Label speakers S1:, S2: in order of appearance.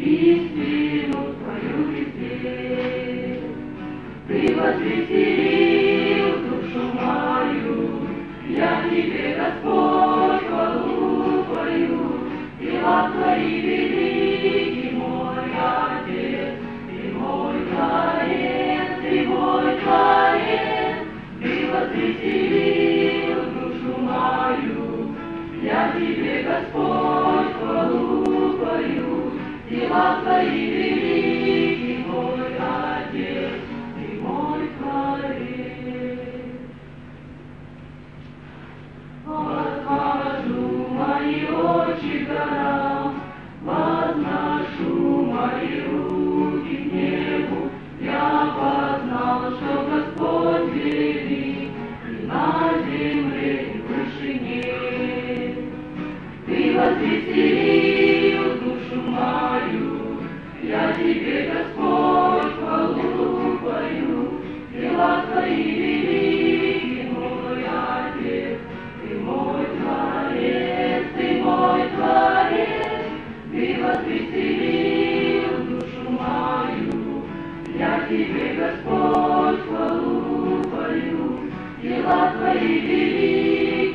S1: истину Твою везде. Ты возвеселил душу мою, я Тебе, Господь, хвалу Твою, дела Твои велики, мой Отец, Ты мой Творец, Ты мой Творец. Ты возвеселил душу мою, я Тебе, Господь, хвалу Твою, дела Твои велики, мой Отец, Ты мой Творец. Восхожу мои очи к горам, возношу мои руки к небу, я познал, что Господь велик, и на земле, и в вышине. Ты возвеселил душу мою, я Тебе, Господь, хвалу пою, дела Твои велики, мой Отец, Ты мой Творец, Ты мой Творец. Ты возвеселил душу мою, я Тебе, Господь, хвалу пою, дела Твои велики.